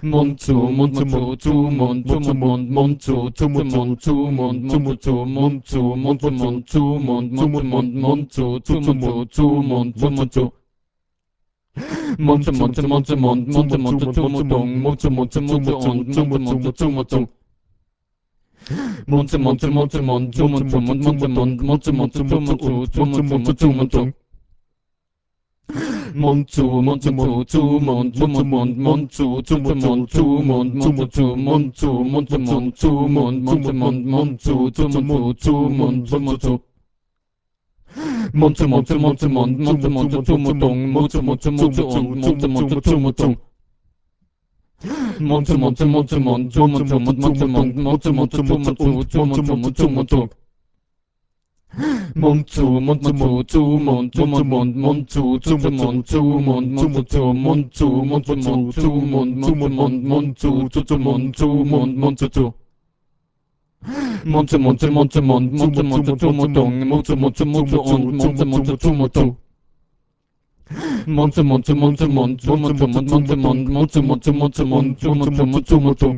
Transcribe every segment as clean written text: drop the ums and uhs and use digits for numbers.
Monzu, Monzu, Monzu, Monzu, Monzu, Monzu, Monzu, Monzu, Monzu, Monzu, Monzu, Monzu, Monzu, Monzu, Monzu, Monzu. Monzu, Monzu, Monzu, Monzu, Monzu, Tumutong, Monzu, Monzu, Monzu, Monzu, Monzu, Tumutong. Monzu, Monzu, Monzu, Monzu, Monzu, Monzu, Monzu, Monzu, Tumutong, Tumutong, Tumutong. Monzu, Monzu, Monzu, Monzu, Monzu, Monzu, Monzu, Monzu, Monzu, Monzu, Monzu, Monzu, Monzu, Monzu, Monzu, Monzu. Monzu, Monzu, Monzu, Monzu, Monzu, Tumutong, Monzu, Monzu, Monzu, Monzu, Monzu, Tumutong. Monzu, Monzu, Monzu, Monzu, Monzu, Monzu, Monzu, Monzu, Tumutong, Monzu, Tumutong. Monzu, Monzu, Monzu, Monzu, Monzu, Monzu, Monzu, Monzu, Monzu, Monzu, Monzu, Monzu, Monzu, Monzu, Monzu. Monzu, Monzu, Monzu, Monzu, Monzu, Tumutong, Monzu, Monzu, Monzu, Monzu, Monzu, Tumutong. Monzu, Monzu, Monzu, Monzu, Monzu, Monzu, Monzu, Monzu, Monzu, Monzu, Monzu, Tumutong.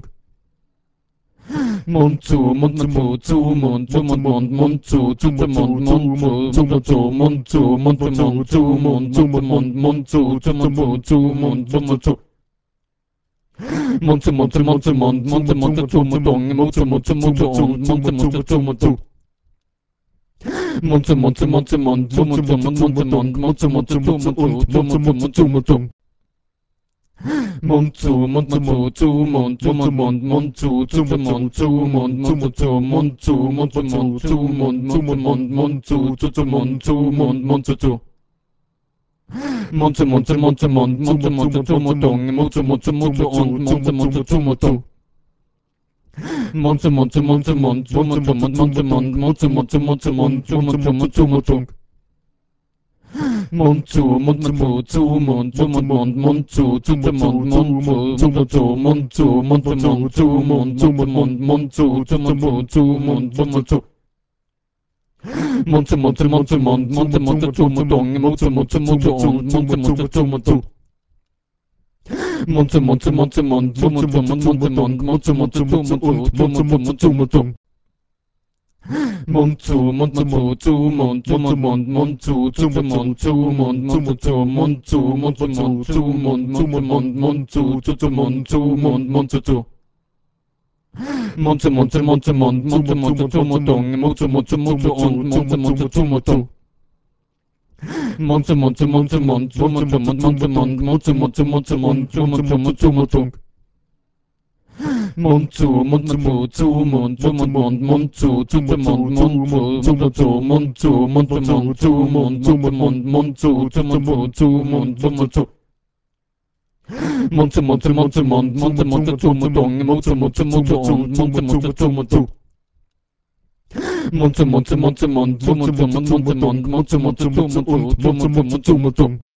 Monzu, Monzu, Monzu, Monzu, Monzu, Monzu, Monzu, Monzu, Monzu, Monzu, Monzu, Monzu, Monzu. Monzu, Monzu, Monzu, Monzu, Monzu, Tumutong, Monzu, Monzu, Monzu, Monzu, Monzu, Tumutong. Monzu, Monzu, Monzu, Monzu, Monzu, Monzu, Monzu, Monzu, Tumutong, Tumutong. Monzu, Monzu, Monzu, Monzu, Monzu, Monzu, Monzu, Monzu, Monzu, Monzu, Monzu, Monzu, Monzu. Monzu, Monzu, Monzu, Monzu, Monzu, Tumutong, Monzu, Monzu, Monzu, Monzu, Monzu, Tumutong. Monzu, Monzu, Monzu, Monzu, Monzu, Monzu, Monzu, Monzu, Monzu, Monzu, Monzu, Tumutong. Monzu, Monzu, Monzu, Monzu, Monzu, Monzu, Monzu, Monzu, Monzu, Monzu, Monzu, Monzu. Monzu, Monzu, Monzu, Monzu, Monzu, Tumutong, Monzu, Monzu, Monzu, Monzu, Monzu, Tumutong. Monzu, Monzu, Monzu, Monzu, Monzu, Monzu, Monzu, Monzu, Tumutong, Tumutong. Monzu, Monzu, Monzu, Monzu, Monzu, Monzu, Monzu, Monzu, Monzu, Monzu, Monzu. Monzu, Monzu, Monzu, Monzu, Monzu, Tumutong, Monzu, Monzu, Monzu, Monzu, Monzu, Tumutong. Monzu, Monzu, Monzu, Monzu, Monzu, Monzu, Monzu, Monzu, Monzu, Monzu, Tumutong. Monzu, Monzu, Monzu, Monzu, Monzu, Monzu, Monzu, Monzu, Monzu, Monzu. Monzu, Monzu, Monzu, Monzu, Monzu, Tumutong, Monzu, Monzu, Monzu, Monzu, Monzu, Tumutong. Monzu, Monzu, Monzu, Monzu, Monzu, Monzu, Monzu, Monzu, Monzu, Tumutong.